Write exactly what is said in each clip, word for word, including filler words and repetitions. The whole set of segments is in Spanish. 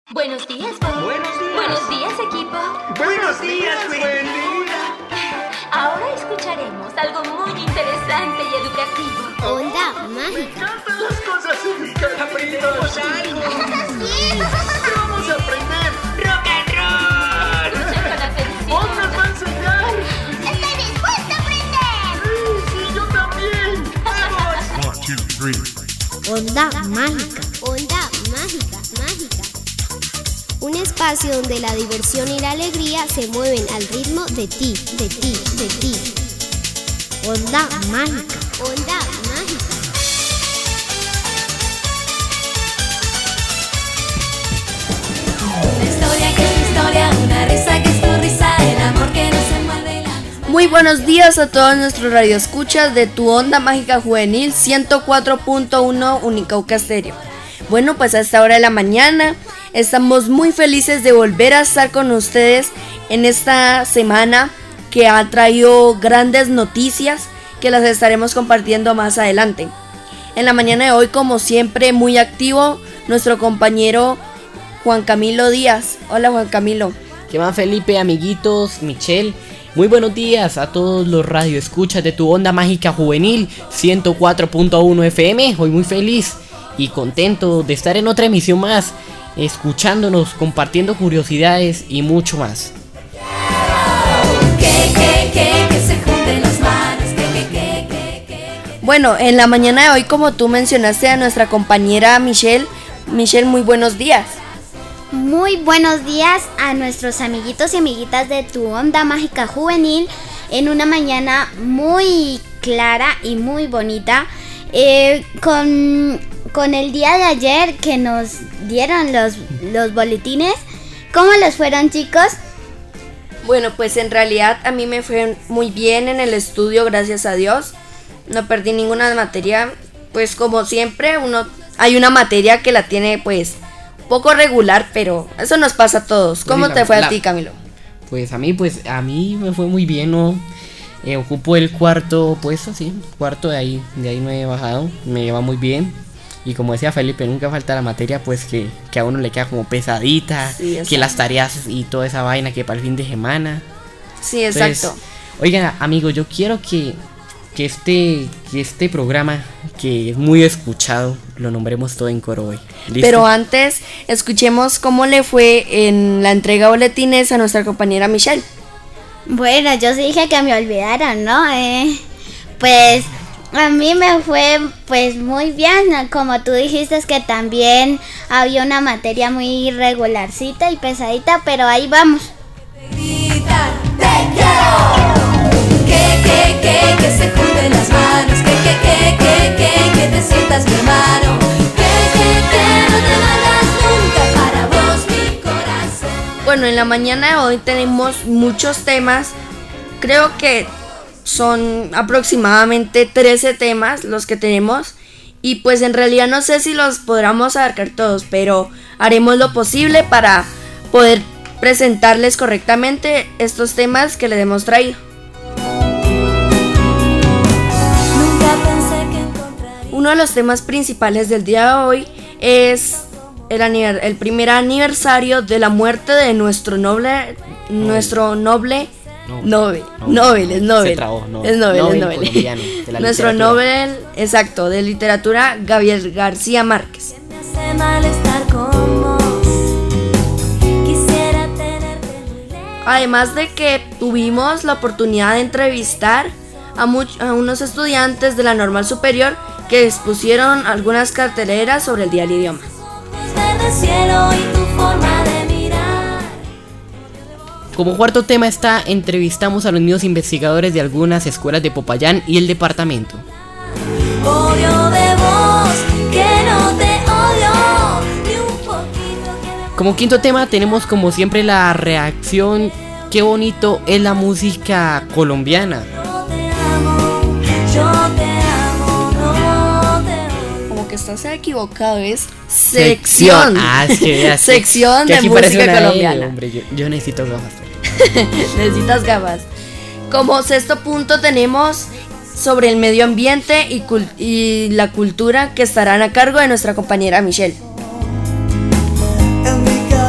Buenos días, Bob. Buenos días. Buenos días, equipo. Buenos días, Wendy. Ahora escucharemos algo muy interesante y educativo. Onda mágica. ¡Cantan las cosas únicas! ¡Aprendemos algo! ¿Qué vamos a aprender? ¡Rock and roll! Escuchen con atención. ¡Bob nos va a enseñar! Estoy dispuesta a aprender. Sí, sí, yo también. ¡Vamos! One, two, three. Onda mágica. Onda mágica, mágica. Un espacio donde la diversión y la alegría se mueven al ritmo de ti, de ti, de ti. Onda mágica. Onda mágica. Una historia que es tu historia, una risa que es tu risa, el amor que no se muerde y la misma. Muy buenos días a todos nuestros radioescuchas de tu Onda Mágica Juvenil ciento cuatro punto uno Unicauca Estéreo. Bueno, pues a esta hora de la mañana estamos muy felices de volver a estar con ustedes en esta semana que ha traído grandes noticias que las estaremos compartiendo más adelante. En la mañana de hoy, como siempre, muy activo nuestro compañero Juan Camilo Díaz. Hola, Juan Camilo. ¿Qué más, Felipe, amiguitos, Michelle? Muy buenos días a todos los radioescuchas de tu Onda Mágica Juvenil ciento cuatro punto uno F M. Hoy muy feliz y contento de estar en otra emisión más, escuchándonos, compartiendo curiosidades y mucho más. Que, que, que, que se junten las manos, que, que, que, que, que. Bueno, en la mañana de hoy, como tú mencionaste a nuestra compañera Michelle, Michelle, muy buenos días. Muy buenos días a nuestros amiguitos y amiguitas de tu Onda Mágica Juvenil en una mañana muy clara y muy bonita, eh, con, con el día de ayer que nos dieron los, los boletines. ¿Cómo les fueron, chicos? Bueno, pues en realidad a mí me fue muy bien en el estudio, gracias a Dios. No perdí ninguna materia, pues como siempre, uno hay una materia que la tiene pues poco regular, pero eso nos pasa a todos. ¿Cómo Sí, la- te fue a la- ti, Camilo? Pues a mí, pues a mí me fue muy bien, ¿no? Eh, ocupo el cuarto puesto, sí, cuarto de ahí, de ahí no he bajado, me lleva muy bien. Y como decía Felipe, nunca falta la materia, pues que, que a uno le queda como pesadita, Sí, exacto. que las tareas y toda esa vaina que para el fin de semana. Sí, Entonces, exacto. oigan, amigos, yo quiero que, que, este, que este programa, que es muy escuchado, lo nombremos todo en coro hoy. ¿Listo? Pero antes, escuchemos cómo le fue en la entrega de boletines a nuestra compañera Michelle. Bueno, yo sí dije que me olvidaran, ¿no? Eh, pues a mí me fue pues muy bien, ¿no? Como tú dijiste, es que también había una materia muy regularcita y pesadita, pero ahí vamos. Grita, te quiero. Que, que, que, que se junten las manos, que, que, que, que, que, que te sientas mi hermano. Que, que, que, no te vayas nunca, para vos mi corazón. Bueno, en la mañana de hoy tenemos muchos temas. Creo que son aproximadamente trece temas los que tenemos. Y pues en realidad no sé si los podamos abarcar todos, pero haremos lo posible para poder presentarles correctamente estos temas que les hemos traído. Nunca pensé que encontraría. Uno de los temas principales del día de hoy es el, aniver- el primer aniversario de la muerte de nuestro noble, nuestro noble, Nobel, Nobel, es Nobel, Se trabó, no. es Nobel, Nobel es Nobel. colombiano, de la Nuestro literatura. Nobel, exacto, de literatura, Gabriel García Márquez. Me hace mal estar con vos. Quisiera tenerte muy lejos. Además de que tuvimos la oportunidad de entrevistar a, much- a unos estudiantes de la Normal Superior que expusieron algunas carteleras sobre el Día del Idioma. Tus verdes cielo y tu forma de mirar. Como cuarto tema está, entrevistamos a los niños investigadores de algunas escuelas de Popayán y el departamento. Odio de vos, que no te odio, ni un poquito que me Como quinto tema tenemos como siempre la reacción, qué bonito es la música colombiana. no te amo, yo te amo, no te odio. Como que estás equivocado, es sección. Ah, es que ya sé. Sección Que de aquí parece música una E, colombiana. hombre, yo, yo necesito gafas. Necesitas gafas. Como sexto punto tenemos sobre el medio ambiente y, cul- y la cultura, que estarán a cargo de nuestra compañera Michelle. En mi casa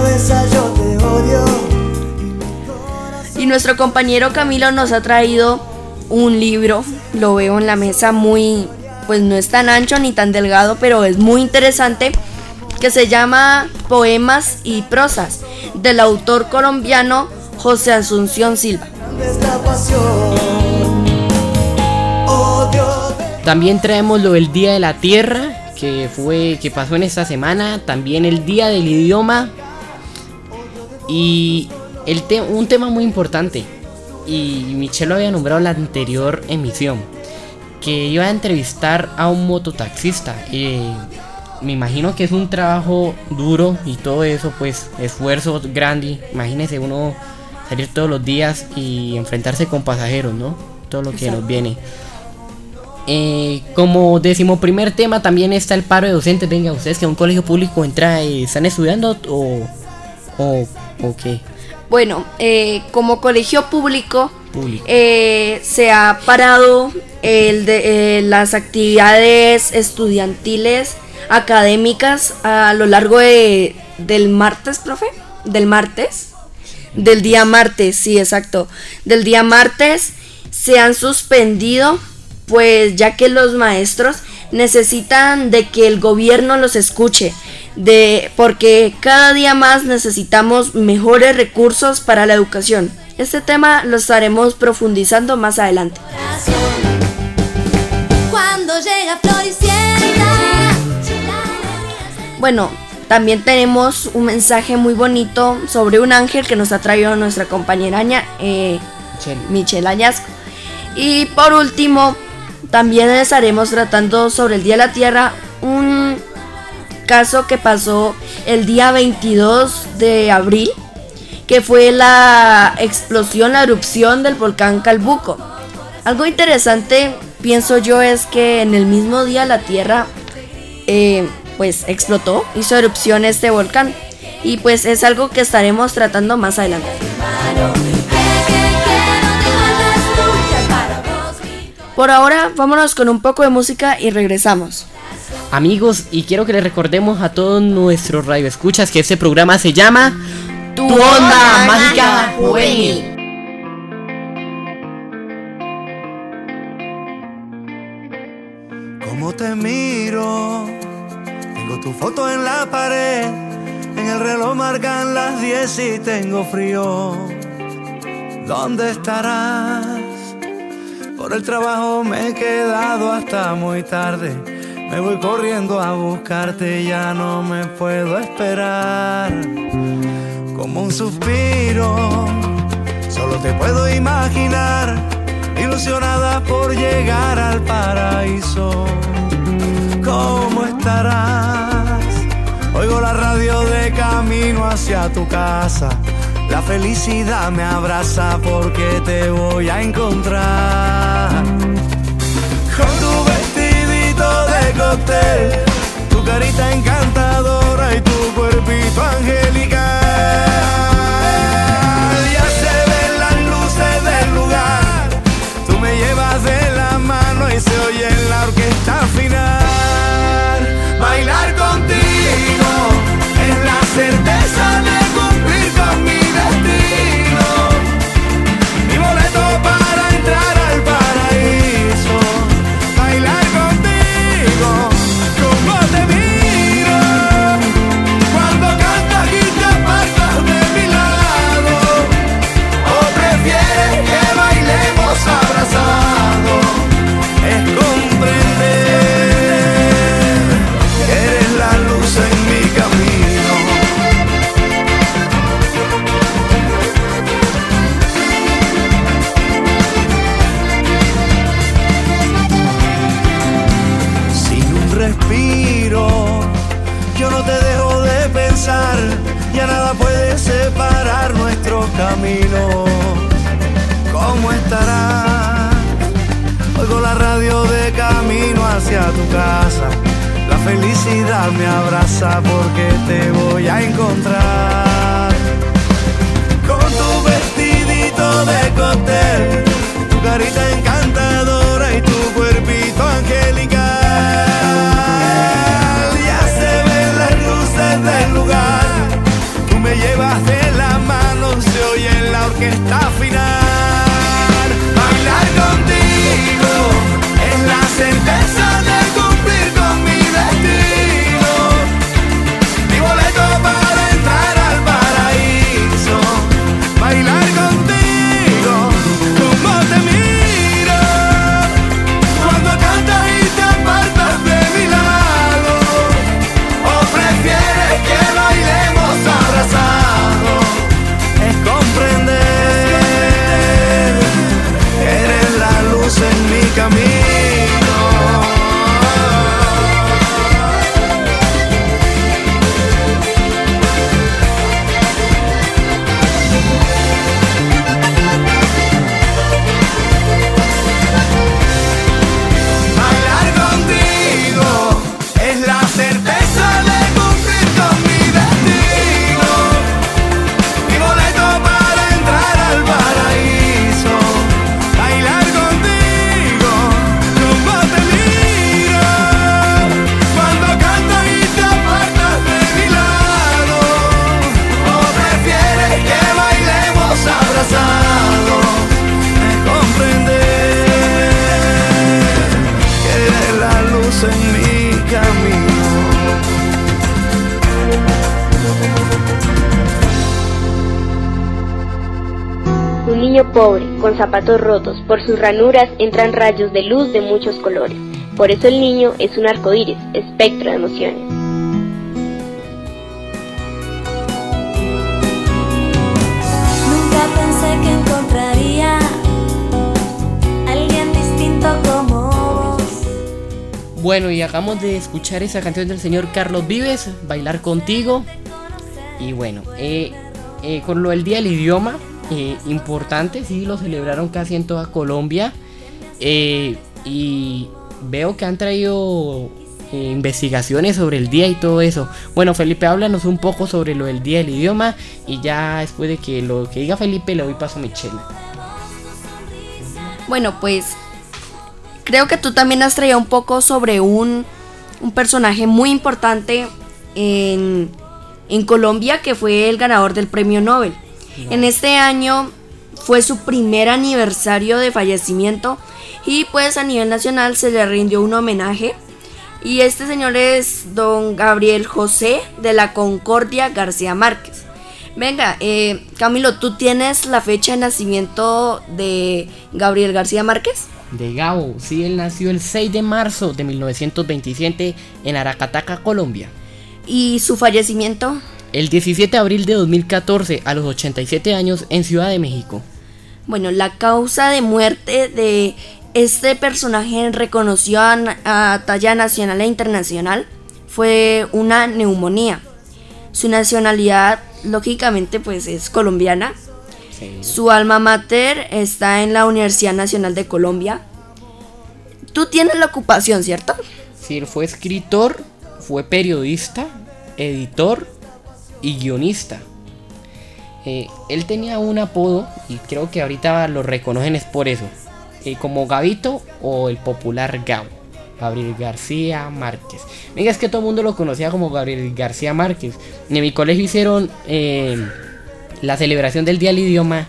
nuestro compañero Camilo nos ha traído un libro, lo veo en la mesa muy, pues no es tan ancho ni tan delgado, pero es muy interesante, que se llama Poemas y Prosas, del autor colombiano José Asunción Silva. También traemos lo del Día de la Tierra, que fue que pasó en esta semana, también el Día del Idioma y el te- un tema muy importante, y Michelle lo había nombrado en la anterior emisión, que iba a entrevistar a un mototaxista. Eh, me imagino que es un trabajo duro y todo eso, pues esfuerzo grande. Imagínese uno salir todos los días y enfrentarse con pasajeros, ¿no? Todo lo que Exacto. nos viene. Eh, como decimoprimer tema también está el paro de docentes. Venga, ustedes que a un colegio público entra, eh, ¿están estudiando o, o, o qué? Bueno, eh, como colegio público, público. Eh, se ha parado el de, eh, las actividades estudiantiles, académicas a lo largo de, del martes, profe, del martes, del día martes, sí, exacto, del día martes se han suspendido, pues ya que los maestros necesitan de que el gobierno los escuche, de porque cada día más necesitamos mejores recursos para la educación. Este tema lo estaremos profundizando más adelante. Cuando llega Floricienta. Bueno, también tenemos un mensaje muy bonito sobre un ángel que nos ha traído nuestra compañera eh, Michelle. Michelle Añasco. Y por último, también estaremos tratando sobre el Día de la Tierra, un caso que pasó el día veintidós de abril, que fue la explosión, la erupción del volcán Calbuco. Algo interesante, pienso yo, es que en el mismo día la Tierra eh, pues explotó, hizo erupción este volcán, y pues es algo que estaremos tratando más adelante. Por ahora, vámonos con un poco de música y regresamos. Amigos, y quiero que les recordemos a todos nuestros radioescuchas que este programa se llama Tu Onda Mágica Juvenil. Como te miro, tengo tu foto en la pared, en el reloj marcan las diez y tengo frío. ¿Dónde estarás? Por el trabajo me he quedado hasta muy tarde. Me voy corriendo a buscarte, ya no me puedo esperar. Como un suspiro, solo te puedo imaginar, ilusionada por llegar al paraíso. ¿Cómo estarás? Oigo la radio de camino hacia tu casa. La felicidad me abraza porque te voy a encontrar. Con tu vestidito de cóctel, tu carita encantadora y tu cuerpito angelical. Ya se ven las luces del lugar, tú me llevas de la mano y se oye la orquesta final. Bailar contigo es la certeza de cumplir con mi destino, mi boleto para entrar al paraíso. Bailar contigo, como te miro, cuando cantas y te apartas de mi lado. ¿O prefieres que bailemos abrazados? Es comprender que eres la luz en mi camino. Sin un respiro, yo no te dejo de pensar. Ya nada puede separar nuestro camino. ¿Cómo estarás? Oigo la radio de camino hacia tu casa. La felicidad me abraza porque te voy a encontrar. Con tu vestidito de cóctel, tu carita encantadora y tu cuerpito angelical. Ya se ven las luces del lugar, tú me llevas de la mano, se oye la orquesta final. niño pobre, con zapatos rotos. Por sus ranuras entran rayos de luz de muchos colores. Por eso el niño es un arcoíris, espectro de emociones. Nunca pensé que encontraría alguien distinto como vos. Bueno, y acabamos de escuchar esa canción del señor Carlos Vives, Bailar Contigo. Y bueno, eh, eh, con lo del Día del Idioma, eh, importante, sí, lo celebraron casi en toda Colombia. Eh, y veo que han traído eh, investigaciones sobre el día y todo eso. Bueno, Felipe, háblanos un poco sobre lo del Día del Idioma. Y ya después de que lo que diga Felipe, le doy paso a Michelle. Bueno, pues creo que tú también has traído un poco sobre un, un personaje muy importante en, en Colombia, que fue el ganador del premio Nobel. No. En este año fue su primer aniversario de fallecimiento y pues a nivel nacional se le rindió un homenaje. Y este señor es don Gabriel José de la Concordia García Márquez. Venga, eh, Camilo, ¿tú tienes la fecha de nacimiento de Gabriel García Márquez? De Gabo, sí, él nació el seis de marzo de mil novecientos veintisiete en Aracataca, Colombia. ¿Y su fallecimiento? El diecisiete de abril de dos mil catorce, a los ochenta y siete años, en Ciudad de México. Bueno, la causa de muerte de este personaje reconocido a, a talla nacional e internacional fue una neumonía. Su nacionalidad, lógicamente, pues es colombiana. Sí. Su alma mater está en la Universidad Nacional de Colombia. Tú tienes la ocupación, ¿cierto? Sí, él fue escritor, fue periodista, editor y guionista. Eh, él tenía un apodo y creo que ahorita lo reconocen es por eso, eh, como Gabito o el popular Gabo, Gabriel García Márquez. Venga, es que todo el mundo lo conocía como Gabriel García Márquez. En mi colegio hicieron eh, la celebración del Día del Idioma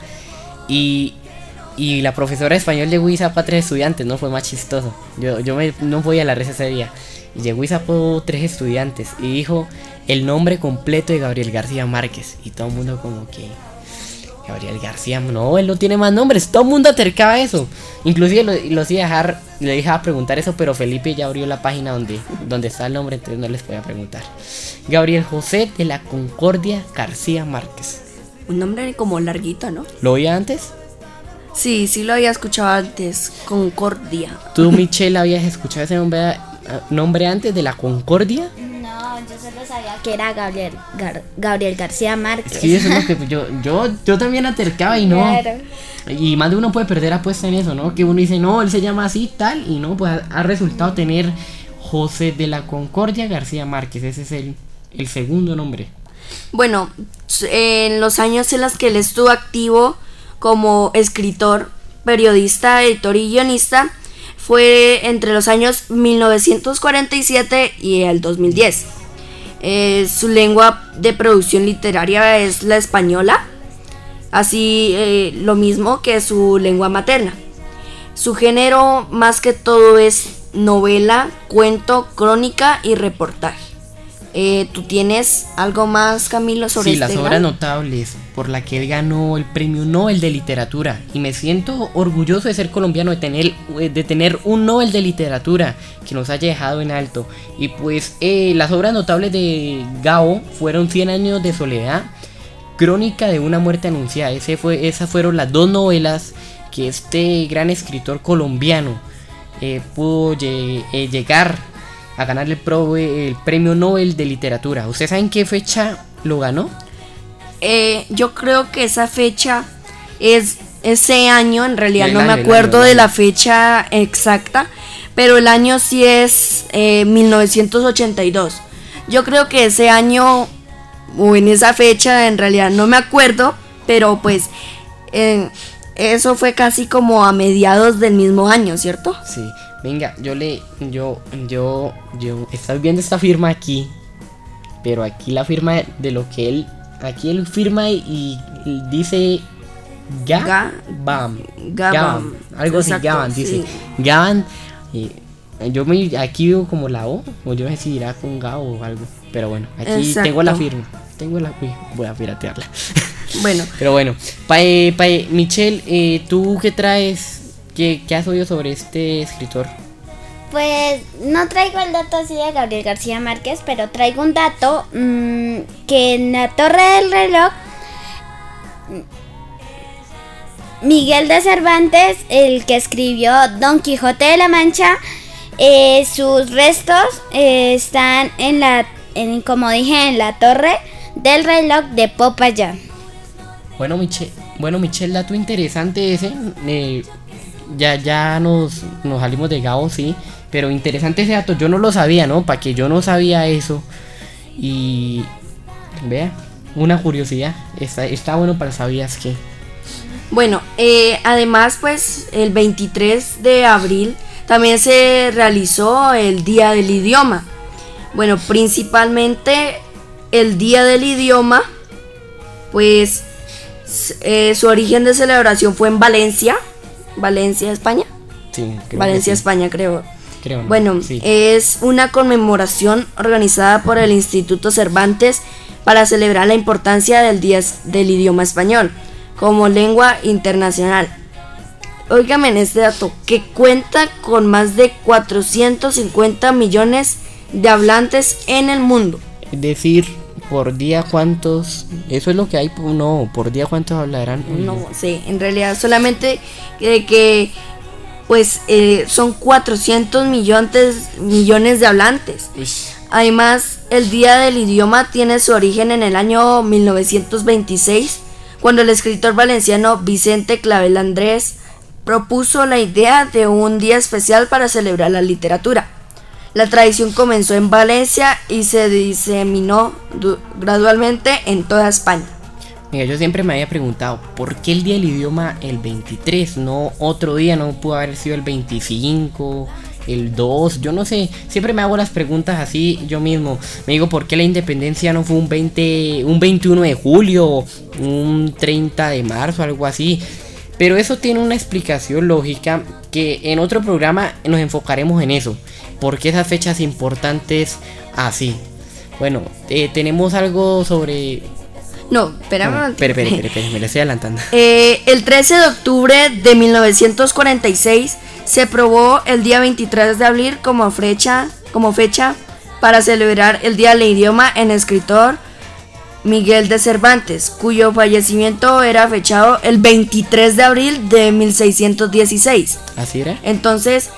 y, y la profesora de español llegó y sacó a tres estudiantes, ¿no? Fue más chistoso. Yo, yo me, no voy a la red ese día. Y llegó y sacó tres estudiantes y dijo el nombre completo de Gabriel García Márquez. Y todo el mundo como que... Gabriel García, no, él no tiene más nombres. Todo el mundo acercaba eso. Inclusive lo, lo hacía dejar, le dejaba preguntar eso, pero Felipe ya abrió la página donde, donde está el nombre, entonces no les podía preguntar. Gabriel José de la Concordia García Márquez. Un nombre como larguito, ¿no? ¿Lo oía antes? Sí, sí lo había escuchado antes, Concordia. ¿Tú, Michelle, habías escuchado ese nombre, nombre antes de la Concordia? No, yo solo sabía que era Gabriel, Gar, Gabriel García Márquez. Sí, eso es lo que yo, yo, yo también acercaba y no. Claro. Y más de uno puede perder apuesta en eso, ¿no? Que uno dice, no, él se llama así, tal, y no, pues ha, ha resultado tener José de la Concordia García Márquez. Ese es el, el segundo nombre. Bueno, en los años en los que él estuvo activo como escritor, periodista, editor y guionista, fue entre los años mil novecientos cuarenta y siete y el dos mil diez. Eh, su lengua de producción literaria es la española, así eh, lo mismo que su lengua materna. Su género más que todo es novela, cuento, crónica y reportaje. Eh, ¿Tú tienes algo más, Camilo, sobre sí, este? Sí, las obras notables por la que él ganó el premio Nobel de Literatura. Y me siento orgulloso de ser colombiano, de tener, de tener un Nobel de Literatura que nos haya dejado en alto. Y pues eh, las obras notables de Gabo fueron Cien años de soledad, Crónica de una muerte anunciada. Ese fue, esas fueron las dos novelas que este gran escritor colombiano eh, pudo lle- eh, llegar a ganar el, pro, el premio Nobel de Literatura. ¿Ustedes saben qué fecha lo ganó? Eh, yo creo que esa fecha es ese año, en realidad el no año, me acuerdo año, de la fecha exacta, pero el año sí es eh, mil novecientos ochenta y dos. Yo creo que ese año o en esa fecha, en realidad no me acuerdo, pero pues eh, eso fue casi como a mediados del mismo año, ¿cierto? Sí. Venga, yo le, yo, yo, yo, estás viendo esta firma aquí, pero aquí la firma de lo que él, aquí él firma y, y dice Ga, Ga Bam, Gaban, algo así, Gaban, dice, sí. Gaban, eh, yo me, aquí veo como la O, o yo no sé si dirá con Ga o algo, pero bueno, aquí exacto. Tengo la firma, tengo la, uy, voy a piratearla. Bueno. Pero bueno, pa, eh, pa, eh, Michelle, eh, ¿tú qué traes? ¿Qué, ¿Qué has oído sobre este escritor? Pues no traigo el dato así de Gabriel García Márquez, pero traigo un dato mmm, que en la Torre del Reloj, Miguel de Cervantes, el que escribió Don Quijote de la Mancha, eh, sus restos eh, están en la, en, como dije, en la Torre del Reloj de Popayán. Bueno, Michelle, bueno, Michelle, dato interesante ese. Eh, ya, ya nos, nos salimos de Gabo, sí. Pero interesante ese dato, yo no lo sabía, ¿no? Para que yo no sabía eso. Y vea, una curiosidad, está, está bueno para sabías que. Bueno, eh, además pues el veintitrés de abril también se realizó el Día del Idioma. Bueno, principalmente el Día del Idioma, pues eh, su origen de celebración fue en Valencia, Valencia, España. Sí, creo Valencia, que sí. España, creo. Creo, ¿no? Bueno, sí. Es una conmemoración organizada por el Instituto Cervantes para celebrar la importancia del Día del Idioma Español como lengua internacional. Óigame en este dato, que cuenta con más de cuatrocientos cincuenta millones de hablantes en el mundo. Es decir, por día cuántos, eso es lo que hay, no, por día cuántos hablarán. No sé, en realidad solamente eh, que pues eh, son cuatrocientos millones, millones de hablantes. Uy. Además, el Día del Idioma tiene su origen en el año mil novecientos veintiséis, cuando el escritor valenciano Vicente Clavel Andrés propuso la idea de un día especial para celebrar la literatura. La tradición comenzó en Valencia y se diseminó gradualmente en toda España. Mira, yo siempre me había preguntado, ¿por qué el Día del Idioma el veintitrés? No otro día, no pudo haber sido el veinticinco, el dos, yo no sé. Siempre me hago las preguntas así yo mismo. Me digo, ¿por qué la independencia no fue un veinte, un veintiuno de julio, un treinta de marzo, algo así? Pero eso tiene una explicación lógica que en otro programa nos enfocaremos en eso. ¿Por qué esas fechas importantes así? Bueno, eh, tenemos algo sobre... No, espera, no, espera, espera, espera, espera, me lo estoy adelantando. Eh, el trece de octubre de mil novecientos cuarenta y seis se aprobó el día veintitrés de abril como fecha, como fecha para celebrar el Día del Idioma en el escritor Miguel de Cervantes, cuyo fallecimiento era fechado el veintitrés de abril de mil seiscientos dieciséis. ¿Así era? Entonces,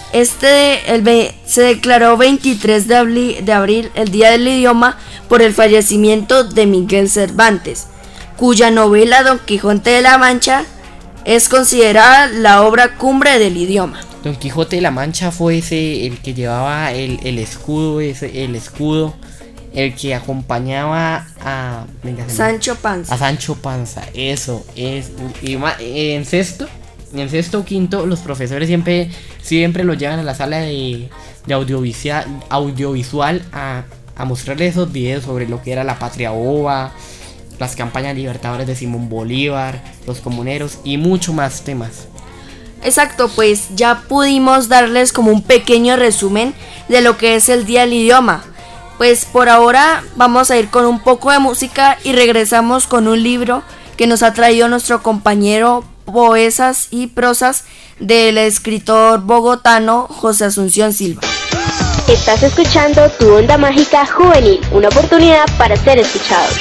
este el, se declaró veintitrés de abril, de abril el Día del Idioma por el fallecimiento de Miguel Cervantes, cuya novela Don Quijote de la Mancha es considerada la obra cumbre del idioma. Don Quijote de la Mancha fue ese el que llevaba el, el escudo, ese, el escudo, el que acompañaba a venga, Sancho Panza. A Sancho Panza, eso es. Y en sexto, en sexto o quinto, los profesores siempre, siempre los llevan a la sala de, de audiovisual, audiovisual a, a mostrarles esos videos sobre lo que era la patria boba, las campañas libertadores de Simón Bolívar, los comuneros y mucho más temas. Exacto, pues ya pudimos darles como un pequeño resumen de lo que es el Día del Idioma. Pues por ahora vamos a ir con un poco de música y regresamos con un libro que nos ha traído nuestro compañero Poesas y Prosas del escritor bogotano José Asunción Silva. Estás escuchando Tu Onda Mágica Juvenil, una oportunidad para ser escuchados.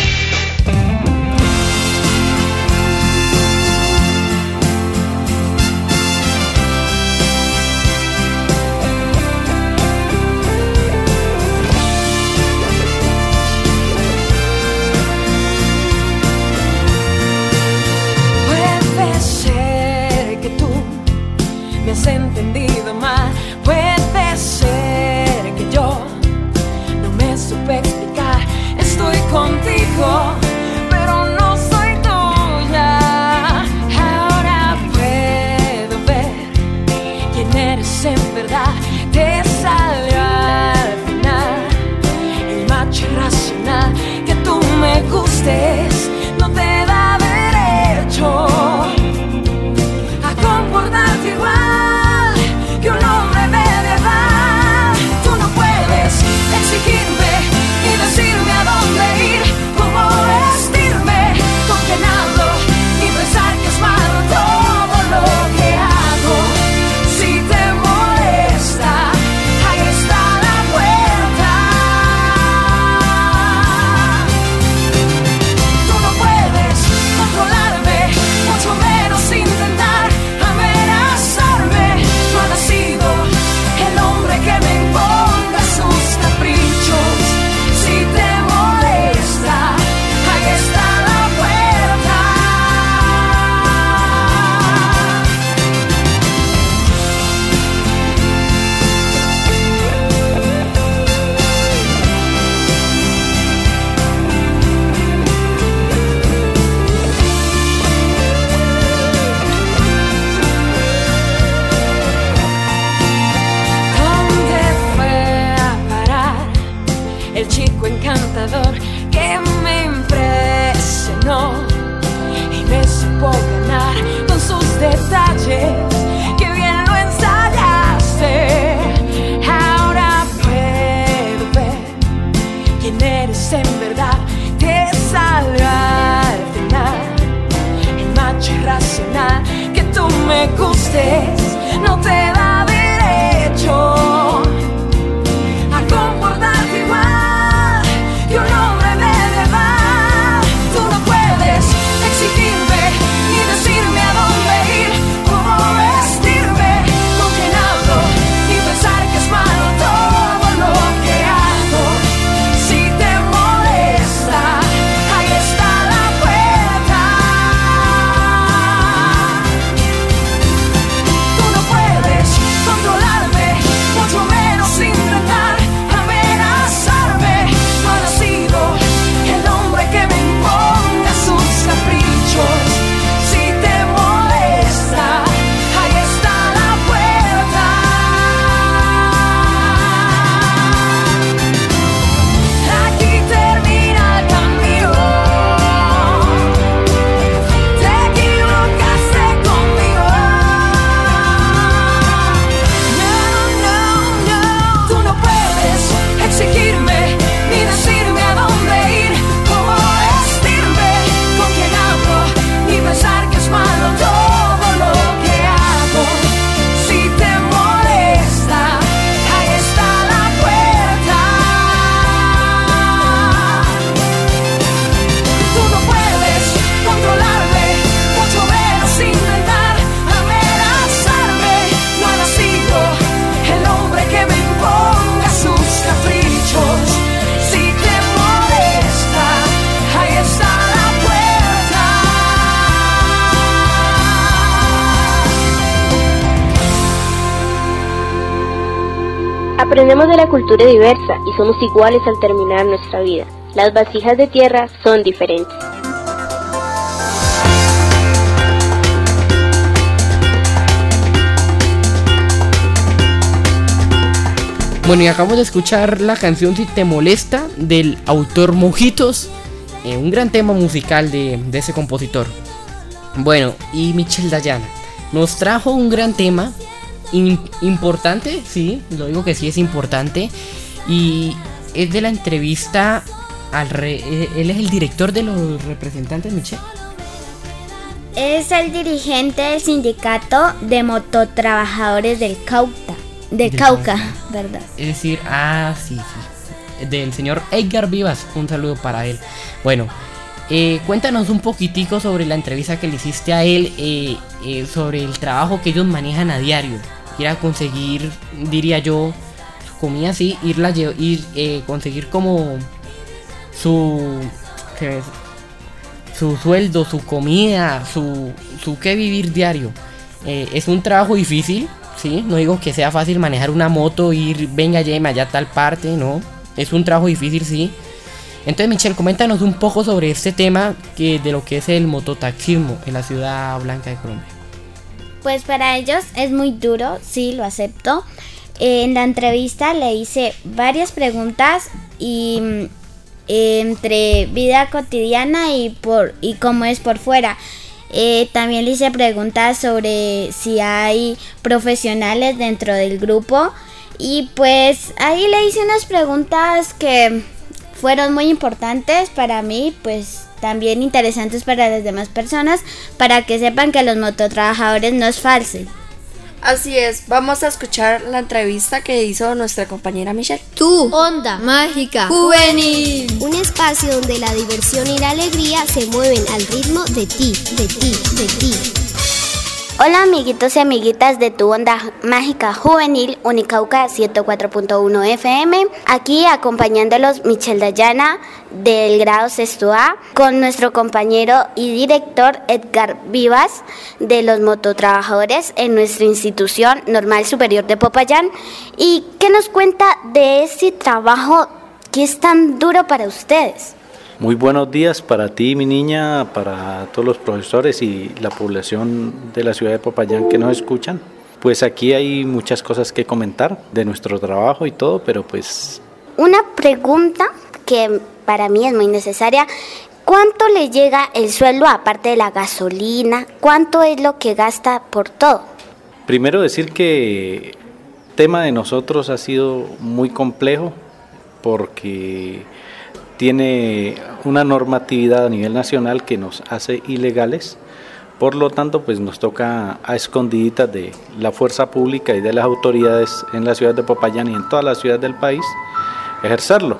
Puede ser que tú me has entendido mal, puede ser que yo no me supe explicar. Estoy contigo Aprendemos de la cultura diversa y somos iguales al terminar nuestra vida. Las vasijas de tierra son diferentes. Bueno, y acabamos de escuchar la canción Si Te Molesta del autor Mojitos, eh, un gran tema musical de, de ese compositor. Bueno, y Michelle Dayana nos trajo un gran tema, in, importante, sí, lo digo que sí es importante, y es de la entrevista al re, él es el director de los representantes, Michelle. Es el dirigente del sindicato de mototrabajadores del Cauca. De Del Cauca, Cauca. ¿verdad? Es decir, ah, sí, sí, del señor Edgar Vivas, un saludo para él. Bueno, eh, cuéntanos un poquitico sobre la entrevista que le hiciste a él, eh, eh, sobre el trabajo que ellos manejan a diario. Ir a conseguir, diría yo, comida así, irla, lle- ir, eh, conseguir como su, ¿qué es? Su sueldo, su comida, su, su qué vivir diario. Eh, es un trabajo difícil. Sí, no digo que sea fácil manejar una moto, ir, venga, lléveme allá a tal parte, no. Es un trabajo difícil, sí. Entonces, Michelle, coméntanos un poco sobre este tema que, de lo que es el mototaxismo en la Ciudad Blanca de Colombia. Pues para ellos es muy duro, sí, lo acepto. Eh, en la entrevista le hice varias preguntas y mm, eh, entre vida cotidiana y por y cómo es por fuera. Eh, también le hice preguntas sobre si hay profesionales dentro del grupo y pues ahí le hice unas preguntas que fueron muy importantes para mí, pues también interesantes para las demás personas, para que sepan que los mototrabajadores no es fácil. Así es, vamos a escuchar la entrevista que hizo nuestra compañera Michelle. Tu Onda Mágica Juvenil. Un espacio donde la diversión y la alegría se mueven al ritmo de ti, de ti, de ti. Hola amiguitos y amiguitas de tu Onda Mágica Juvenil, Unicauca ciento cuatro punto uno F M, aquí acompañándolos Michelle Dayana del grado sexto A, con nuestro compañero y director Edgar Vivas de los mototrabajadores en nuestra institución Normal Superior de Popayán. ¿Y qué nos cuenta de ese trabajo que es tan duro para ustedes? Muy buenos días para ti, mi niña, para todos los profesores y la población de la ciudad de Popayán que nos escuchan. Pues aquí hay muchas cosas que comentar de nuestro trabajo y todo, pero pues... Una pregunta que para mí es muy necesaria. ¿Cuánto le llega el sueldo aparte de la gasolina? ¿Cuánto es lo que gasta por todo? Primero decir que el tema de nosotros ha sido muy complejo porque tiene una normatividad a nivel nacional que nos hace ilegales, por lo tanto pues nos toca a escondiditas de la fuerza pública y de las autoridades en la ciudad de Popayán y en todas las ciudades del país ejercerlo.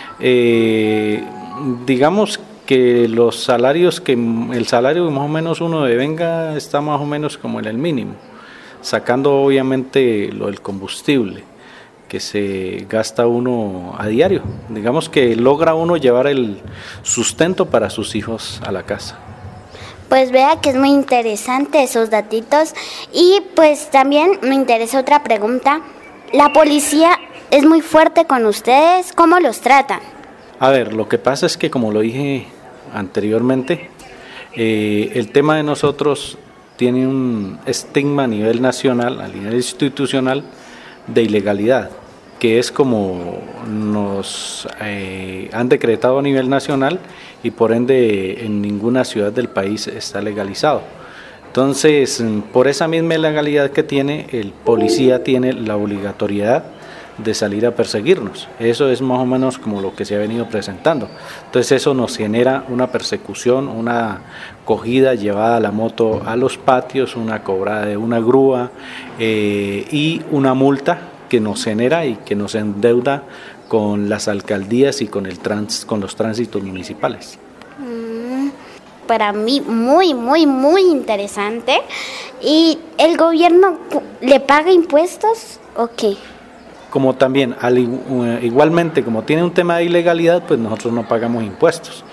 Eh, digamos que los salarios, que el salario que más o menos uno devenga está más o menos como en el mínimo, sacando obviamente lo del combustible que se gasta uno a diario. Digamos que logra uno llevar el sustento para sus hijos a la casa. Pues vea que es muy interesante esos datitos. Y pues también me interesa otra pregunta. ¿La policía es muy fuerte con ustedes? ¿Cómo los tratan? A ver, lo que pasa es que, como lo dije anteriormente, eh, el tema de nosotros tiene un estigma a nivel nacional, a nivel institucional, de ilegalidad, que es como nos eh, han decretado a nivel nacional y por ende en ninguna ciudad del país está legalizado. Entonces, por esa misma ilegalidad que tiene, el policía tiene la obligatoriedad de salir a perseguirnos. Eso es más o menos como lo que se ha venido presentando. Entonces eso nos genera una persecución, una cogida, llevada a la moto a los patios, una cobrada de una grúa eh, y una multa que nos genera y que nos endeuda con las alcaldías y con, el trans, con los tránsitos municipales. Mm, para mí muy, muy, muy interesante. ¿Y el gobierno le paga impuestos o qué? Como también, al, igualmente, como tiene un tema de ilegalidad, pues nosotros no pagamos impuestos.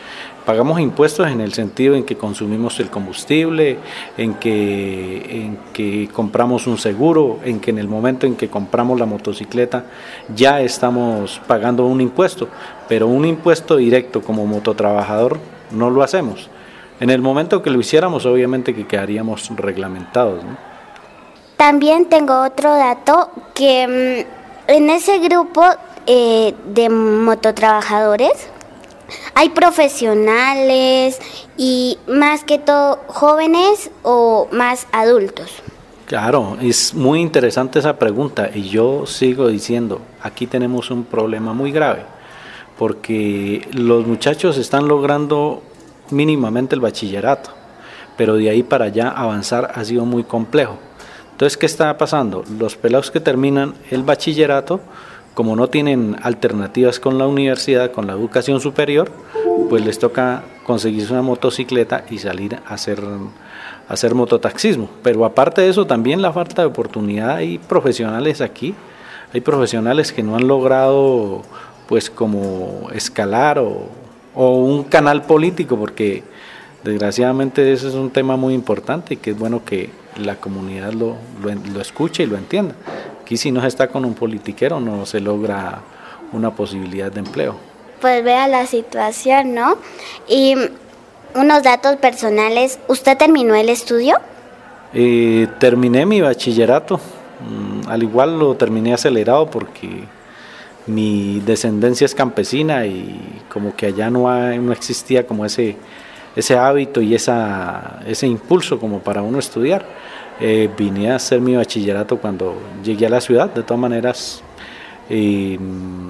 pagamos impuestos en el sentido en que consumimos el combustible, en que, en que compramos un seguro, en que en el momento en que compramos la motocicleta ya estamos pagando un impuesto, pero un impuesto directo como mototrabajador no lo hacemos. En el momento que lo hiciéramos, obviamente que quedaríamos reglamentados, ¿no? También tengo otro dato, que mmm, en ese grupo eh, de mototrabajadores hay profesionales y más que todo jóvenes o más adultos. Claro, es muy interesante esa pregunta y yo sigo diciendo, aquí tenemos un problema muy grave, porque los muchachos están logrando mínimamente el bachillerato, pero de ahí para allá avanzar ha sido muy complejo. Entonces, ¿qué está pasando? Los pelados que terminan el bachillerato, como no tienen alternativas con la universidad, con la educación superior, pues les toca conseguirse una motocicleta y salir a hacer, a hacer mototaxismo. Pero aparte de eso, también la falta de oportunidad. Hay profesionales aquí, hay profesionales que no han logrado pues como escalar o, o un canal político, porque desgraciadamente ese es un tema muy importante y que es bueno que la comunidad lo, lo, lo escuche y lo entienda. Aquí si no se está con un politiquero no se logra una posibilidad de empleo. Pues vea la situación, ¿no? Y unos datos personales, ¿usted terminó el estudio? Eh, terminé mi bachillerato, mm, al igual lo terminé acelerado porque mi descendencia es campesina y como que allá no, hay, no existía como ese, ese hábito y esa, ese impulso como para uno estudiar. Eh, vine a hacer mi bachillerato cuando llegué a la ciudad, de todas maneras, eh,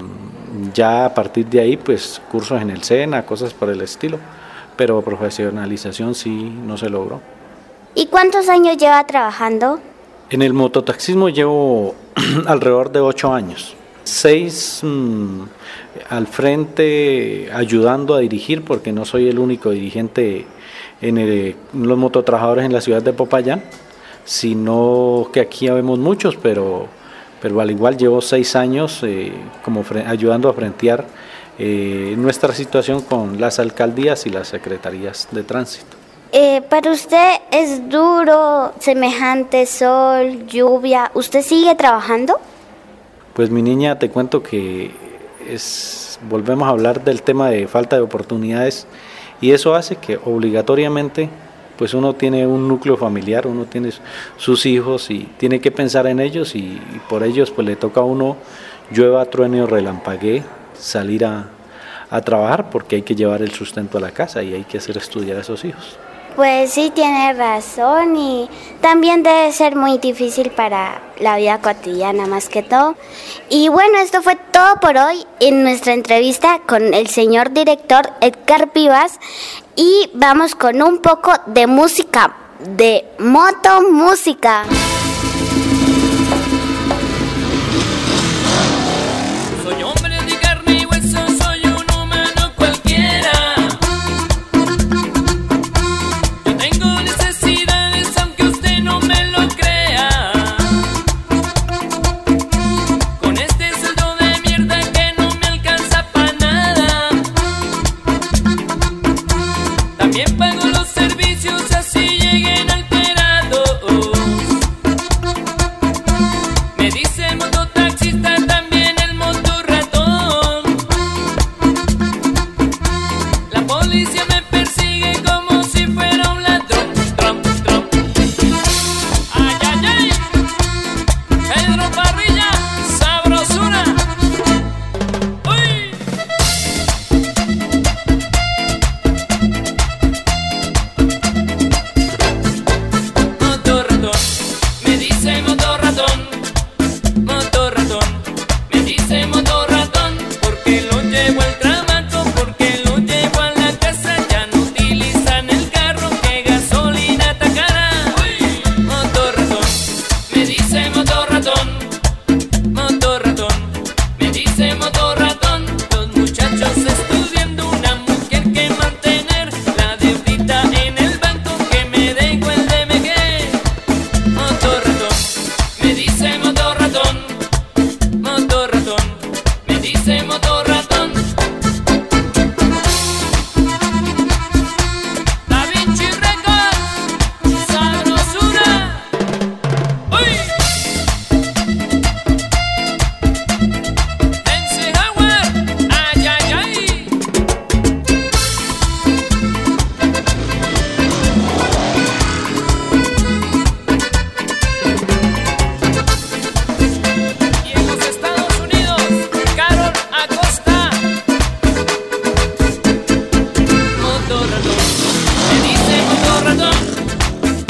ya a partir de ahí pues cursos en el SENA, cosas por el estilo, pero profesionalización sí no se logró. ¿Y cuántos años lleva trabajando? En el mototaxismo llevo alrededor de ocho años. Seis mmm, al frente ayudando a dirigir, porque no soy el único dirigente en, el, en los mototrabajadores en la ciudad de Popayán, sino que aquí habemos muchos, pero, pero al igual llevo seis años eh, como fre- ayudando a frentear eh, nuestra situación con las alcaldías y las secretarías de tránsito. Eh, para usted es duro, semejante sol, lluvia, ¿usted sigue trabajando? Pues mi niña, te cuento que es, volvemos a hablar del tema de falta de oportunidades y eso hace que obligatoriamente pues uno tiene un núcleo familiar, uno tiene sus hijos y tiene que pensar en ellos y, y por ellos pues le toca a uno, llueva, truene o relampaguee, salir a, a trabajar porque hay que llevar el sustento a la casa y hay que hacer estudiar a esos hijos. Pues sí, tiene razón y también debe ser muy difícil para la vida cotidiana más que todo. Y bueno, esto fue todo por hoy en nuestra entrevista con el señor director Edgar Vivas y vamos con un poco de música, de moto música. Soy hombre de carne y hueso, soy un humano cualquiera. Yo tengo necesidades aunque usted no me lo crea. Con este sueldo de mierda que no me alcanza para nada. También pago los servicios así lleguen alterados. Me dice mototaxista, también el motorratón. La policía me persigue como si fuera un ladrón. Trom, trom. Ay, ay, ay. Pedro Parrilla, sabrosura. Uy.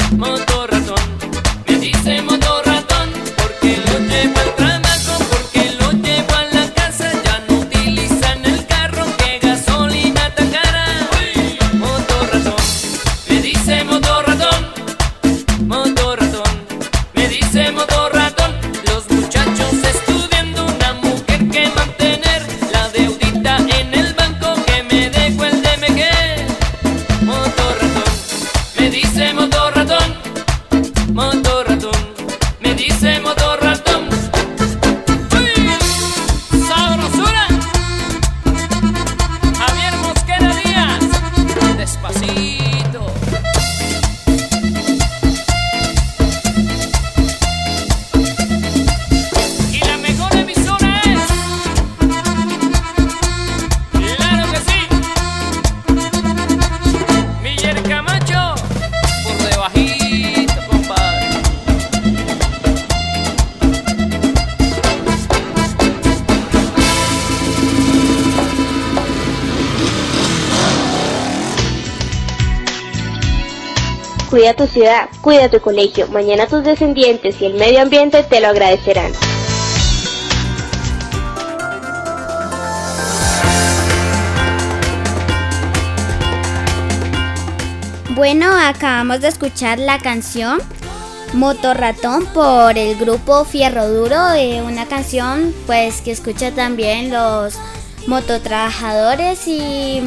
motorratón. Me dice motorratón porque lo llevo al trabajo, porque lo llevo a la casa. Ya no utilizan el carro, que gasolina tan cara. Motorratón, me dice motorratón, motorratón, me dice motorratón. Los muchachos estudiando, una mujer que mantener, la deudita en el banco que me dejó el D M G. Motorratón, me dice motorratón, motorratón, me dice motorratón. ¡Uy! ¡Sabrosura! Javier Mosquera Díaz, despacito. Y la mejor emisora es, claro que sí, Miller Camacho, por debajito, compadre. Cuida tu ciudad, cuida tu colegio. Mañana tus descendientes y el medio ambiente te lo agradecerán. Bueno, acabamos de escuchar la canción Motorratón por el grupo Fierro Duro, eh, una canción pues que escucha también los mototrabajadores y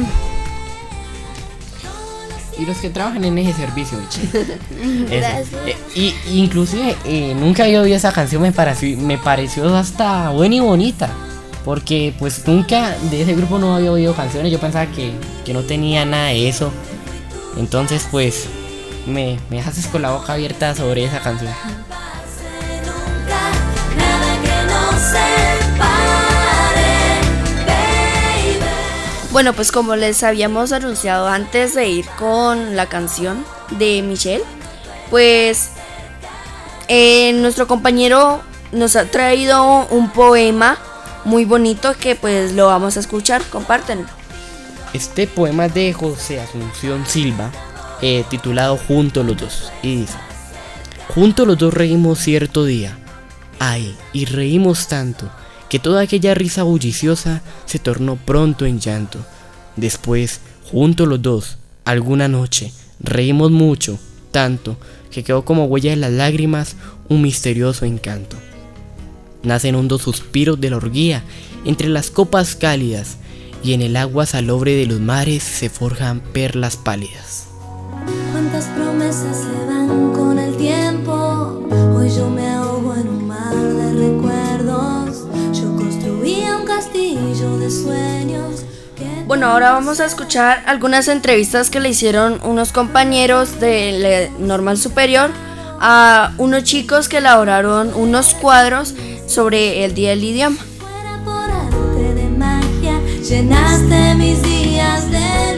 Y los que trabajan en ese servicio, Michelle. Gracias. Eso. Eh, y inclusive eh, nunca había oído esa canción, me pareció, me pareció hasta buena y bonita. Porque pues nunca de ese grupo no había oído canciones, yo pensaba que, que no tenía nada de eso. Entonces pues me, me dejaste con la boca abierta sobre esa canción. Bueno, pues como les habíamos anunciado antes de ir con la canción de Michelle, pues eh, nuestro compañero nos ha traído un poema muy bonito que pues lo vamos a escuchar, compártenlo. Este poema es de José Asunción Silva, eh, titulado Juntos los dos, y dice: juntos los dos reímos cierto día, ay, y reímos tanto, que toda aquella risa bulliciosa se tornó pronto en llanto. Después, juntos los dos, alguna noche, reímos mucho, tanto, que quedó como huella de las lágrimas un misterioso encanto. Nacen hondos suspiros de la orgía entre las copas cálidas, y en el agua salobre de los mares se forjan perlas pálidas. Cuántas promesas se van con el tiempo, hoy yo me ahogo en un mar de recuerdos. Yo construía un castillo de sueños. Bueno, ahora vamos a escuchar algunas entrevistas que le hicieron unos compañeros de Normal Superior a unos chicos que elaboraron unos cuadros sobre el Día del Idioma. Fuera por arte de magia, llenaste mis días de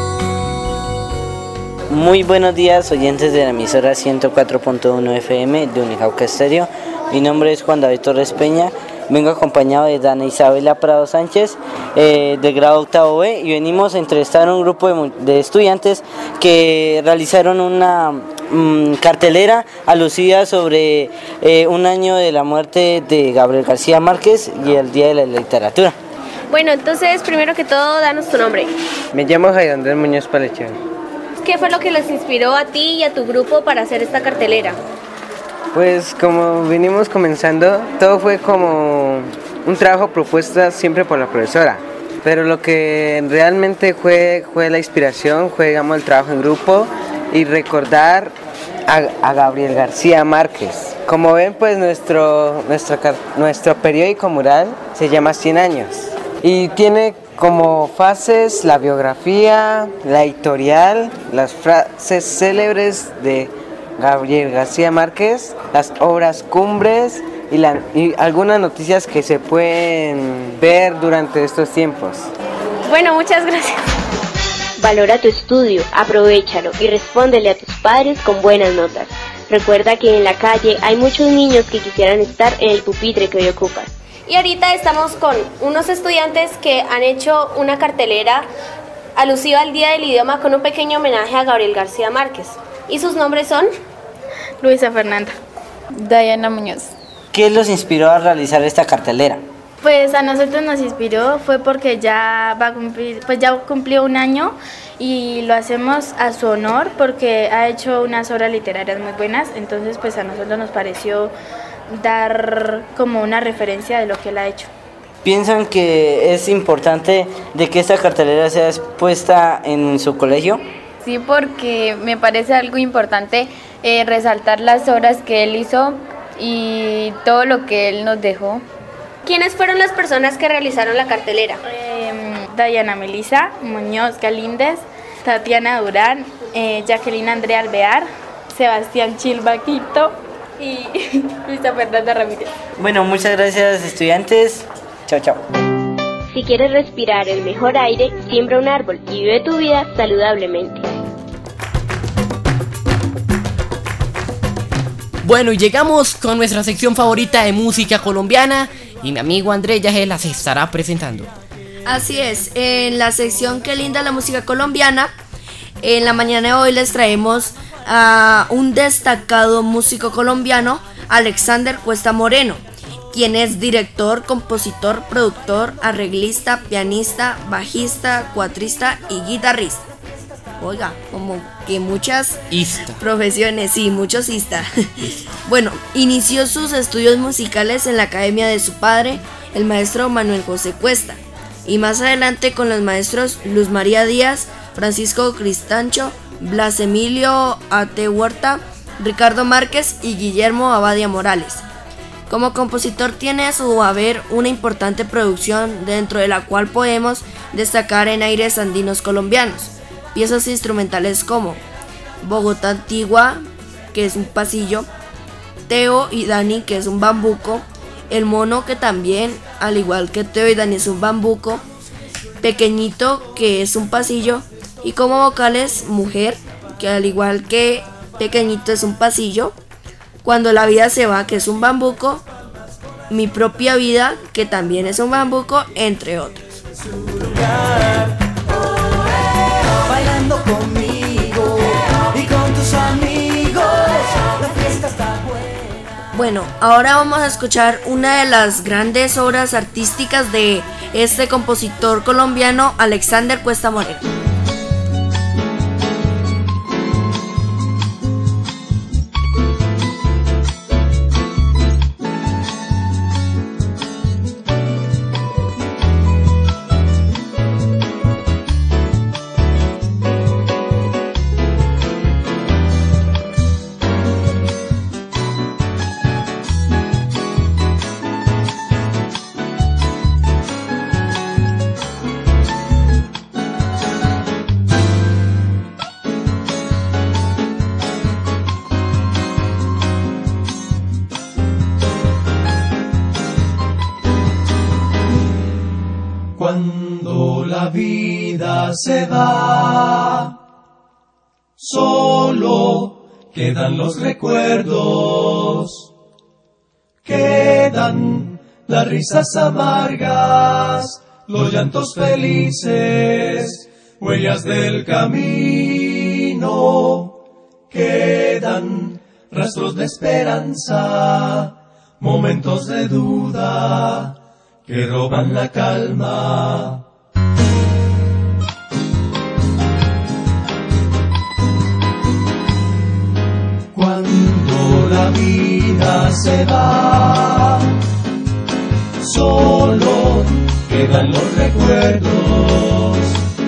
luz. Muy buenos días, oyentes de la emisora ciento cuatro punto uno F M de Unicauca Estéreo. Mi nombre es Juan David Torres Peña. Vengo acompañado de Dana Isabela Prado Sánchez, eh, de grado octavo B, y venimos a entrevistar a un grupo de, de estudiantes que realizaron una mm, cartelera alusiva sobre eh, un año de la muerte de Gabriel García Márquez y el Día de la Literatura. Bueno, entonces, primero que todo, danos tu nombre. Me llamo Jair Andrés Muñoz Palechón. ¿Qué fue lo que les inspiró a ti y a tu grupo para hacer esta cartelera? Pues como venimos comenzando, todo fue como un trabajo propuesta siempre por la profesora, pero lo que realmente fue, fue la inspiración, fue digamos el trabajo en grupo y recordar a, a Gabriel García Márquez. Como ven, pues nuestro, nuestro, nuestro periódico mural se llama cien años y tiene como fases la biografía, la editorial, las frases célebres de Gabriel García Márquez, las obras cumbres y, la, y algunas noticias que se pueden ver durante estos tiempos. Bueno, muchas gracias. Valora tu estudio, aprovéchalo y respóndele a tus padres con buenas notas. Recuerda que en la calle hay muchos niños que quisieran estar en el pupitre que hoy ocupas. Y ahorita estamos con unos estudiantes que han hecho una cartelera alusiva al Día del Idioma con un pequeño homenaje a Gabriel García Márquez. ¿Y sus nombres son? Luisa Fernanda. Diana Muñoz. ¿Qué los inspiró a realizar esta cartelera? Pues a nosotros nos inspiró fue porque ya va a cumplir, pues ya cumplió un año y lo hacemos a su honor porque ha hecho unas obras literarias muy buenas, entonces pues a nosotros nos pareció dar como una referencia de lo que él ha hecho. ¿Piensan que es importante de que esta cartelera sea expuesta en su colegio? Sí, porque me parece algo importante eh, resaltar las obras que él hizo y todo lo que él nos dejó. ¿Quiénes fueron las personas que realizaron la cartelera? Eh, Diana Melisa Muñoz Galíndez, Tatiana Durán, eh, Jacqueline Andrea Alvear, Sebastián Chilbaquito y Luisa Fernanda Ramírez. Bueno, muchas gracias estudiantes. Chao, chao. Si quieres respirar el mejor aire, siembra un árbol y vive tu vida saludablemente. Bueno, y llegamos con nuestra sección favorita de música colombiana y mi amigo Andrés ya se las estará presentando. Así es, en la sección Qué linda la música colombiana, en la mañana de hoy les traemos a un destacado músico colombiano, Alexander Cuesta Moreno, quien es director, compositor, productor, arreglista, pianista, bajista, cuatrista y guitarrista. Oiga, como que muchas Ista. profesiones, sí, muchos ista. Bueno, inició sus estudios musicales en la academia de su padre, el maestro Manuel José Cuesta, y más adelante con los maestros Luz María Díaz, Francisco Cristancho, Blas Emilio Ate Huerta, Ricardo Márquez y Guillermo Abadia Morales. Como compositor tiene a su haber una importante producción dentro de la cual podemos destacar En aires andinos colombianos, piezas instrumentales como Bogotá Antigua, que es un pasillo, Teo y Dani, que es un bambuco, El Mono, que también, al igual que Teo y Dani, es un bambuco, Pequeñito, que es un pasillo, y como vocales Mujer, que al igual que Pequeñito es un pasillo, Cuando la vida se va, que es un bambuco, Mi propia vida, que también es un bambuco, entre otros. Bailando conmigo y con tus amigos, la fiesta está buena. Bueno, ahora vamos a escuchar una de las grandes obras artísticas de este compositor colombiano, Alexander Cuesta Moreno. Cuando la vida se va, solo quedan los recuerdos, quedan las risas amargas, los llantos felices, huellas del camino, quedan rastros de esperanza, momentos de duda que roban la calma. Cuando la vida se va, solo quedan los recuerdos,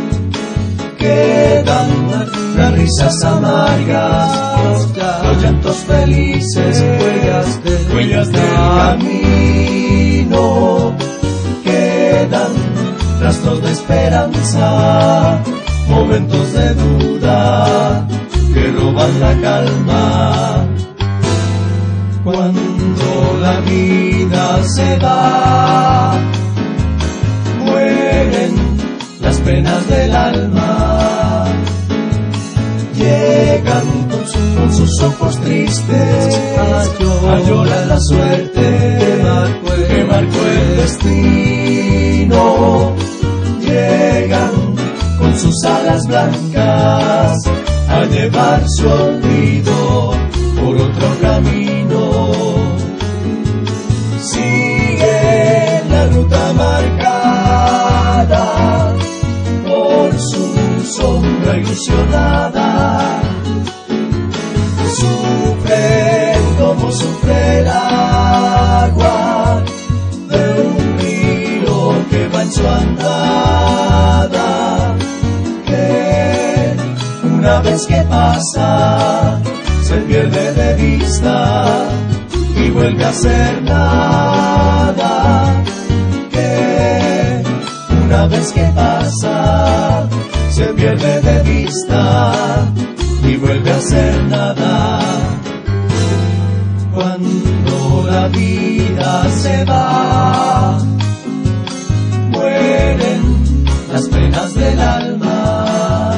quedan las risas amargas, los llantos felices, huellas del, huellas del camino, quedan rastros de esperanza, momentos de duda que roban la calma. Cuando la vida se va, mueren las penas del alma, llegan con, su, con sus ojos tristes a, a llorar la suerte que marcó, el, que marcó el destino, llegan con sus alas blancas a llevar su olvido por otro camino. Sigue la ruta marcada por su sombra ilusionada. Sufre como sufre el agua de un río que va en su andada, que una vez que pasa se pierde de vista y vuelve a ser nada, que una vez que pasa se pierde de vista y vuelve a ser nada. Cuando la vida se va, mueren las penas del alma,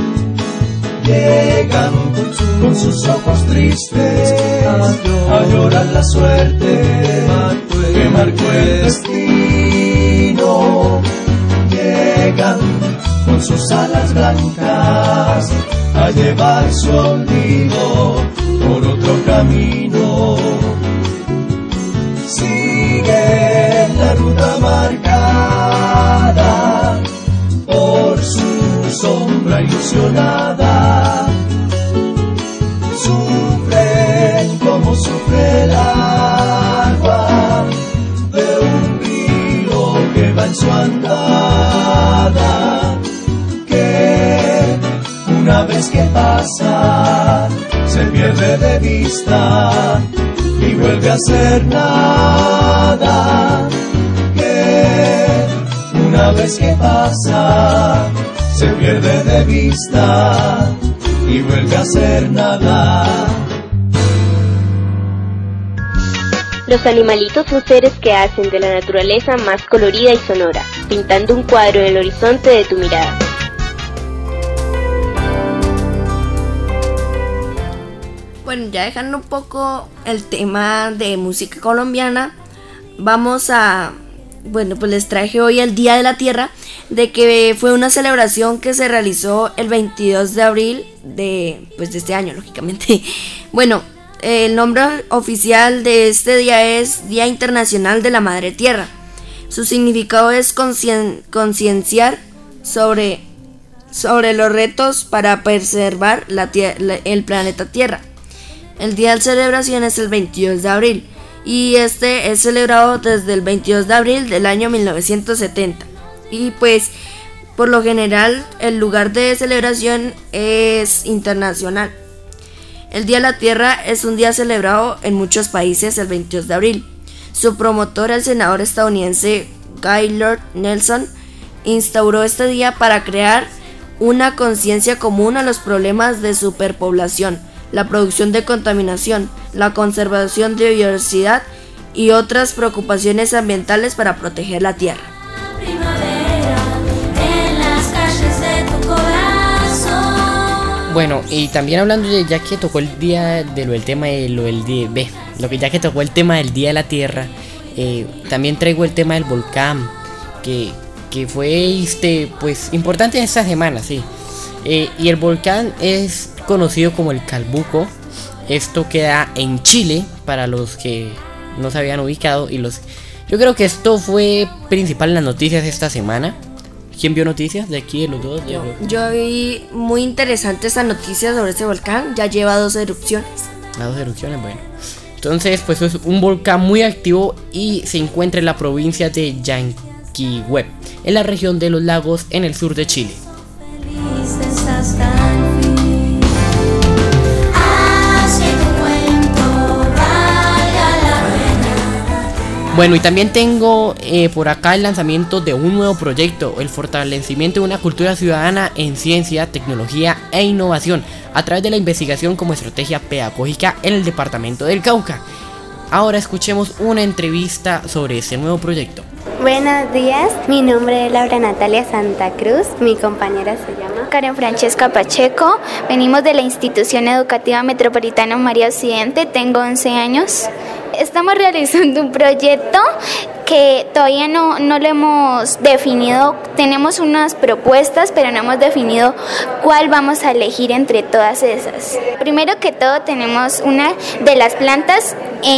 llegan con sus ojos tristes a llorar la suerte que marcó el destino. Llegan con sus alas blancas a llevar su olvido por otro camino. Sigue la ruta marcada por su sombra ilusionada. Sufren como sufre el agua de un río que va en su andada, que una vez que pasa se pierde de vista y vuelve a ser nada, que una vez que pasa se pierde de vista y vuelve a ser nada. Los animalitos son seres que hacen de la naturaleza más colorida y sonora, pintando un cuadro en el horizonte de tu mirada. Bueno, ya dejando un poco el tema de música colombiana, vamos a... Bueno, pues les traje hoy el Día de la Tierra, de que fue una celebración que se realizó el veintidós de abril de, pues de este año, lógicamente. Bueno, el nombre oficial de este día es Día Internacional de la Madre Tierra. Su significado es concien- concienciar sobre, sobre los retos para preservar la tier- la, el planeta Tierra. El día de celebración es el veintidós de abril. Y este es celebrado desde el veintidós de abril del año mil novecientos setenta. Y pues, por lo general, el lugar de celebración es internacional. El Día de la Tierra es un día celebrado en muchos países el veintidós de abril. Su promotor, el senador estadounidense Gaylord Nelson, instauró este día para crear una conciencia común a los problemas de superpoblación, la producción de contaminación, la conservación de biodiversidad y otras preocupaciones ambientales para proteger la tierra. En las calles de tu corazón. Bueno, y también hablando de, ya que tocó el día de lo del tema de lo del día, ve, lo que ya que tocó el tema del Día de la Tierra, eh, también traigo el tema del volcán, que, que fue este, pues importante esta semana, sí. Eh, y el volcán es conocido como el Calbuco. Esto queda en Chile, para los que no se habían ubicado. Y los yo creo que esto fue principal en las noticias esta semana. ¿Quién vio noticias de aquí de los dos? Yo, yo vi muy interesante esa noticia sobre ese volcán. Ya lleva dos erupciones. Ah, dos erupciones, bueno. Entonces, pues es un volcán muy activo y se encuentra en la provincia de Yanquihue, en la región de los lagos en el sur de Chile. Bueno, y también tengo eh, por acá el lanzamiento de un nuevo proyecto, el fortalecimiento de una cultura ciudadana en ciencia, tecnología e innovación a través de la investigación como estrategia pedagógica en el departamento del Cauca. Ahora escuchemos una entrevista sobre este nuevo proyecto. Buenos días, mi nombre es Laura Natalia Santa Cruz, mi compañera se llama Karen Francesca Pacheco, venimos de la Institución Educativa Metropolitana María Occidente, tengo once años. Estamos realizando un proyecto porque todavía no, no lo hemos definido. Tenemos unas propuestas, pero no hemos definido cuál vamos a elegir entre todas esas. Primero que todo tenemos una de las plantas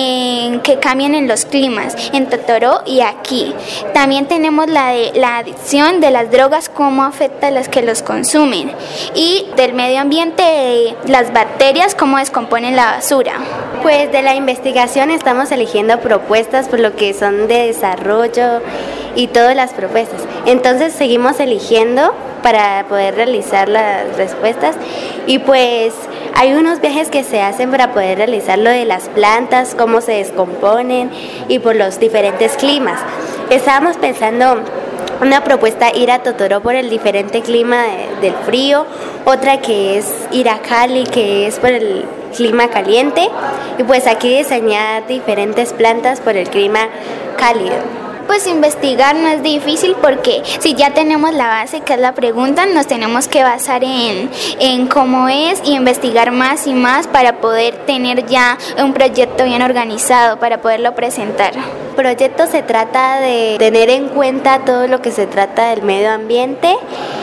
en que cambian en los climas, en Totoró y aquí. También tenemos la de la adicción de las drogas, cómo afecta a los que los consumen, y del medio ambiente, las bacterias, cómo descomponen la basura. Pues de la investigación estamos eligiendo propuestas por lo que son de desarrollo y todas las propuestas. Entonces seguimos eligiendo para poder realizar las respuestas, y pues hay unos viajes que se hacen para poder realizar lo de las plantas, cómo se descomponen y por los diferentes climas. Estábamos pensando una propuesta, ir a Totoró por el diferente clima de, del frío, otra que es ir a Cali, que es por el clima caliente, y pues aquí diseñar diferentes plantas por el clima cálido. Pues investigar no es difícil, porque si ya tenemos la base, que es la pregunta, nos tenemos que basar en, en cómo es y investigar más y más para poder tener ya un proyecto bien organizado para poderlo presentar. El proyecto se trata de tener en cuenta todo lo que se trata del medio ambiente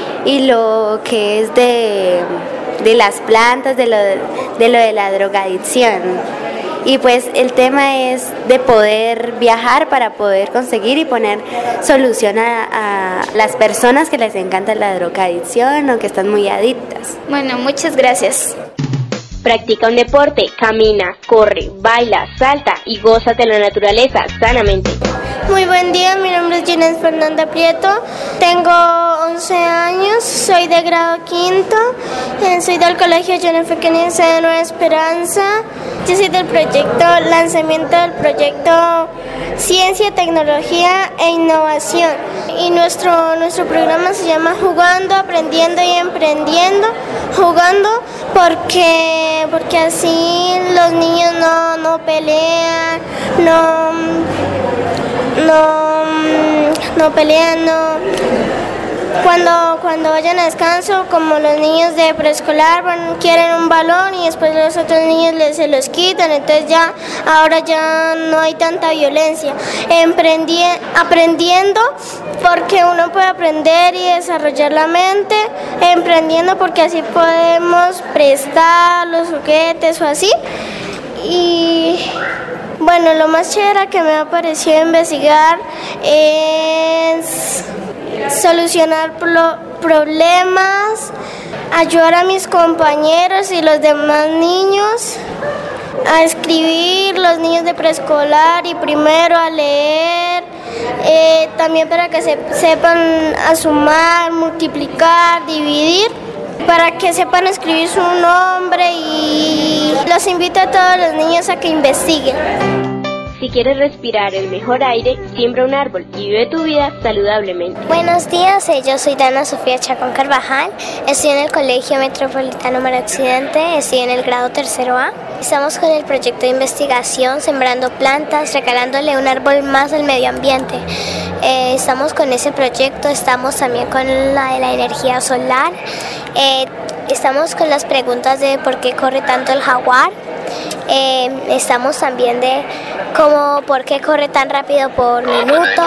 y lo que es de, de las plantas, de lo de, lo de la drogadicción. Y pues el tema es de poder viajar para poder conseguir y poner solución a, a las personas que les encanta la drogadicción o que están muy adictas. Bueno, muchas gracias. Practica un deporte, camina, corre, baila, salta y goza de la naturaleza sanamente. Muy buen día, mi nombre es Ginés Fernanda Prieto, tengo once años, soy de grado quinto, soy del colegio John F. Kennedy de Nueva Esperanza. Yo soy del proyecto, lanzamiento del proyecto Ciencia, Tecnología e Innovación. Y nuestro, nuestro programa se llama Jugando, Aprendiendo y Emprendiendo. Jugando porque, porque así los niños no, no pelean, no... no, no pelean, no. Cuando, cuando vayan a descanso, como los niños de preescolar van, quieren un balón y después los otros niños les, se los quitan, entonces ya ahora ya no hay tanta violencia. Emprendi, aprendiendo porque uno puede aprender y desarrollar la mente, emprendiendo porque así podemos prestar los juguetes o así. Y bueno, lo más chévere que me ha parecido investigar es solucionar problemas, ayudar a mis compañeros y los demás niños a escribir, los niños de preescolar y primero a leer, eh, también para que se, sepan a sumar, multiplicar, dividir, para que sepan escribir su nombre, y los invito a todos los niños a que investiguen. Si quieres respirar el mejor aire, siembra un árbol y vive tu vida saludablemente. Buenos días, yo soy Dana Sofía Chacón Carvajal, estoy en el Colegio Metropolitano Maroccidente, estoy en el grado tercero A. Estamos con el proyecto de investigación Sembrando Plantas, regalándole un árbol más al medio ambiente. Eh, estamos con ese proyecto, estamos también con la de la energía solar, eh, estamos con las preguntas de por qué corre tanto el jaguar. Eh, estamos también de cómo, por qué corre tan rápido por minuto,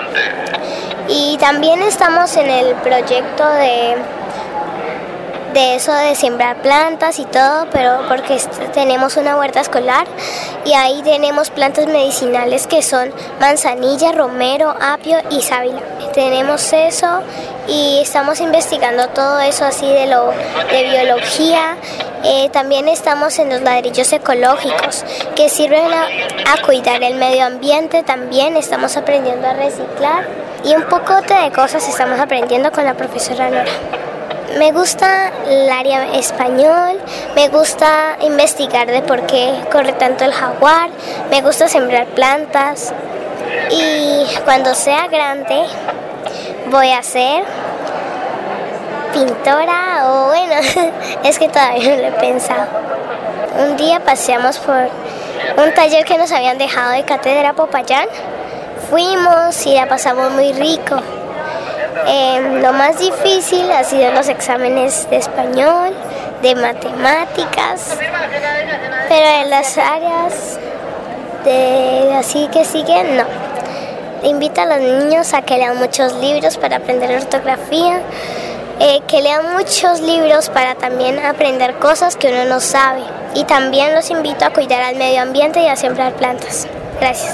y también estamos en el proyecto de, de eso de sembrar plantas y todo, pero porque tenemos una huerta escolar y ahí tenemos plantas medicinales que son manzanilla, romero, apio y sábila. Tenemos eso y estamos investigando todo eso así de lo de biología. Eh, también estamos en los ladrillos ecológicos que sirven a, a cuidar el medio ambiente. También estamos aprendiendo a reciclar y un poco de cosas estamos aprendiendo con la profesora Nora. Me gusta el área español, me gusta investigar de por qué corre tanto el jaguar, me gusta sembrar plantas, y cuando sea grande voy a ser pintora, o bueno, es que todavía no lo he pensado. Un día paseamos por un taller que nos habían dejado de Cátedra Popayán, fuimos y la pasamos muy rico. Eh, lo más difícil ha sido los exámenes de español, de matemáticas, pero en las áreas de así que siguen no. invito a los niños a que lean muchos libros para aprender ortografía, eh, que lean muchos libros para también aprender cosas que uno no sabe. Y también los invito a cuidar al medio ambiente y a sembrar plantas. Gracias.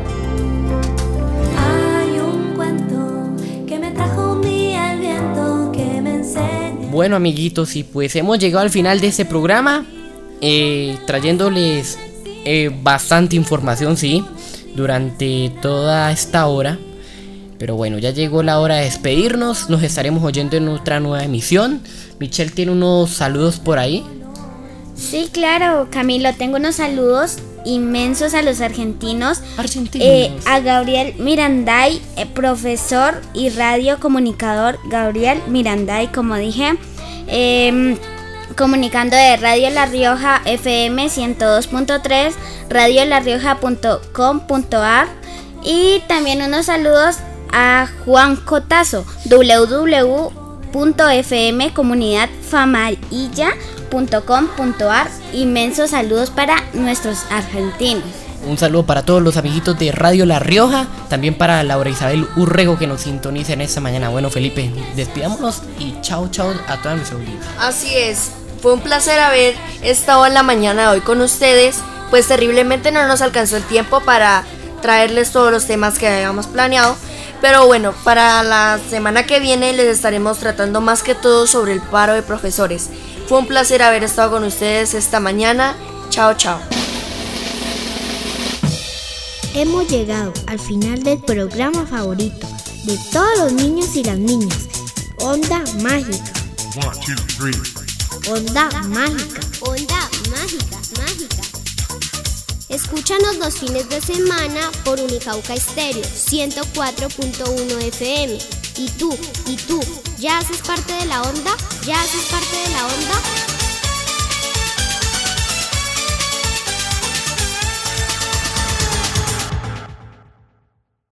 Hay un cuento que me trajo un día el viento que me enseña. Bueno, amiguitos, y pues hemos llegado al final de este programa, eh, trayéndoles eh, bastante información, sí, durante toda esta hora. Pero bueno, ya llegó la hora de despedirnos. Nos estaremos oyendo en otra nueva emisión. Michelle tiene unos saludos por ahí. Sí, claro, Camilo, tengo unos saludos inmensos a los argentinos. Argentinos. Eh, a Gabriel Miranday, eh, profesor y radiocomunicador Gabriel Miranday, como dije. Eh, comunicando de Radio La Rioja F M ciento dos punto tres, radio la rioja punto com punto a r. Y también unos saludos a Juan Cotazo, w w w punto f m comunidad famarilla punto com punto a r. Inmensos saludos para nuestros argentinos. Un saludo para todos los amiguitos de Radio La Rioja, también para Laura Isabel Urrego que nos sintoniza en esta mañana. Bueno, Felipe, despidámonos y chao, chao a todas mis audiencias. Así es, fue un placer haber estado en la mañana de hoy con ustedes, pues terriblemente no nos alcanzó el tiempo para traerles todos los temas que habíamos planeado, pero bueno, para la semana que viene les estaremos tratando más que todo sobre el paro de profesores. Fue un placer haber estado con ustedes esta mañana. Chao, chao. Hemos llegado al final del programa favorito de todos los niños y las niñas. Onda Mágica. One, two, three. Onda Mágica. Onda mágica, mágica. Escúchanos los fines de semana por Unicauca Estéreo ciento cuatro punto uno F M. ¿Y tú? ¿Y tú? ¿Ya haces parte de la onda? ¿Ya haces parte de la onda?